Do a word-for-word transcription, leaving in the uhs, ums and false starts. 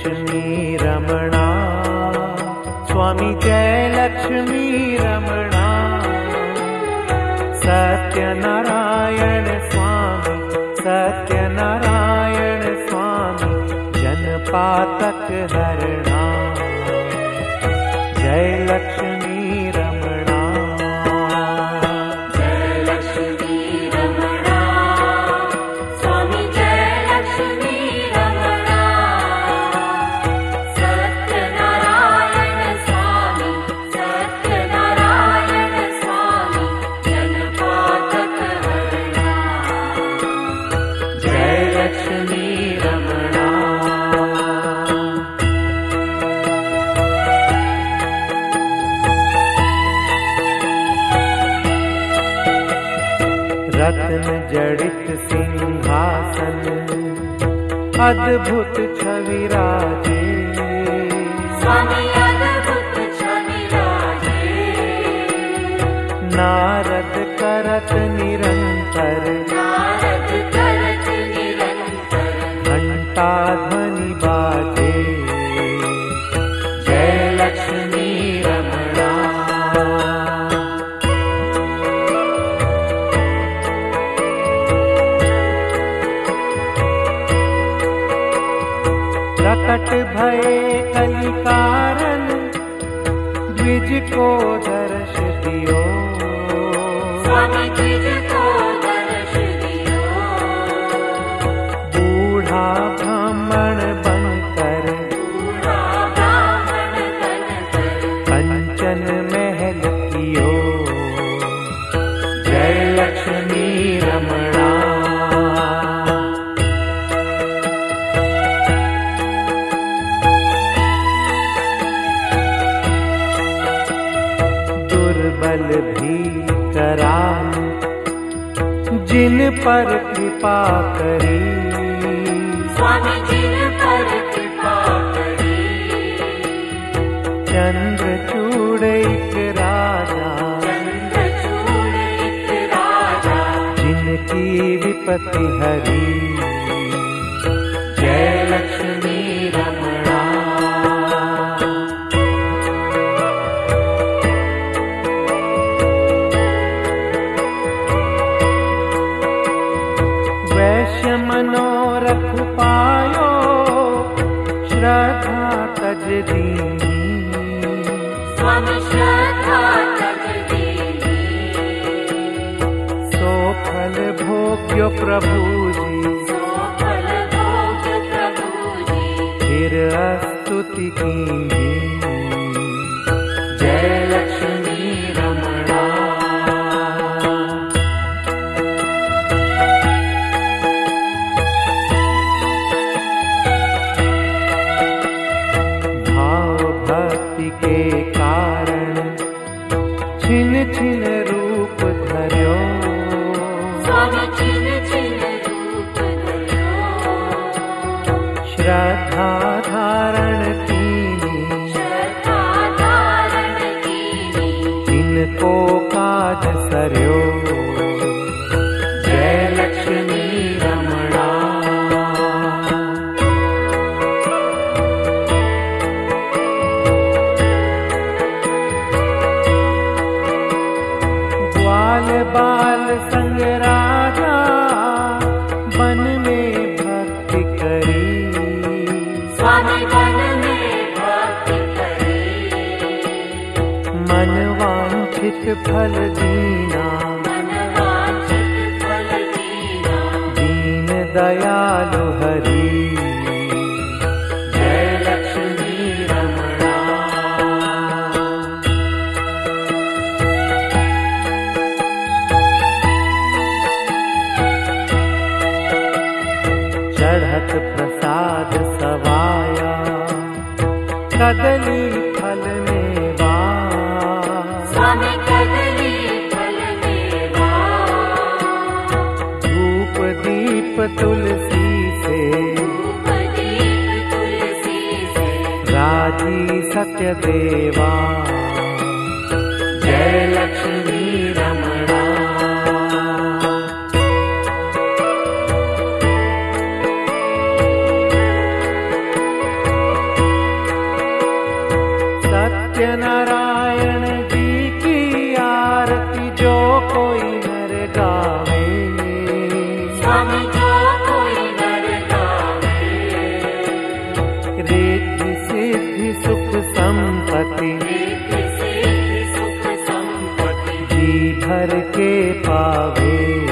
लक्ष्मी रमणा, स्वामी जय लक्ष्मी रमणा। सत्यनारायण स्वामी, सत्यनारायण स्वामी, जनपातक हरणा। जय लक्ष्मी रमणा, जय लक्ष्मी रमणा, स्वामी जय लक्ष्मी रमणा। सत्यनारायण स्वामी, सत्यनारायण स्वामी, जनपातक हरणा। जय लक्ष्मी रमणा। रत्न जड़ित सिंहासन, अद्भुत छवि राजे। स्वामी अद्भुत छवि राजे। नारद करत निरंतर, नारद करत निरंतर, घंटा ध्वनि बाजे। जय लक्ष्मी रमणा, प्रकट भये कलि कारण, द्विज को दर्श दियो। स्वामी द्विज को दर्श दियो। बूढ़ा ब्राह्मण बनकर, बूढ़ा ब्राह्मण बनकर, कंचन महल कियो। जय लक्ष्मी रमणा, दुर्बल भी करान, जिन पर कृपा करी। स्वामी जिन पर कृपा करी। चंद्रचूड़ एक राजा, चंद्रचूड़ एक राजा, जिनकी विपत्ति हरी। जय लक्ष्मी रमणा, वैश्य मनोरथ पायो, श्रद्धा तज दीनी। स्वामी श्रद्धा तज दीनी। सो फल भोग्यो प्रभु जी, सो फल भोग्य प्रभु जी। फिर स्तुति कीन्ही। जय लक्ष्मी रमणा, भाव भक्ति के कारण, छिन छिन रूप धर्यो। स्वामी छिन छिन रूप धर्यो। श्रद्धा धारण कीनी, श्रद्धा धारण कीनी। जिनको काज सर्यो। जय लक्ष्मी रमणा, ग्वाल बाल संग राजा, वन में भक्ति करी। स्वामी वन में भक्ति करी। मन वांछित फल दीना, मन वांछित फल दीना। दीन दयालु हरि। जय लक्ष्मी रमणा, चढ़त प्रसाद सवाया, कदली फल मेवा। स्वामी कदली फल मेवा। धूप दीप तुलसी से, धूप दीप तुलसी से। राजी सत्य देवा। जय लक्ष्मी रमणा, सत्य नारायण जी की आरती जो कोई नर गावे, स्वामी जो कोई नर गावे, रिद्धि सिद्धि सुख संपत्ति रिद्धि सिद्धि सुख संपत्ति जी भर के पावे।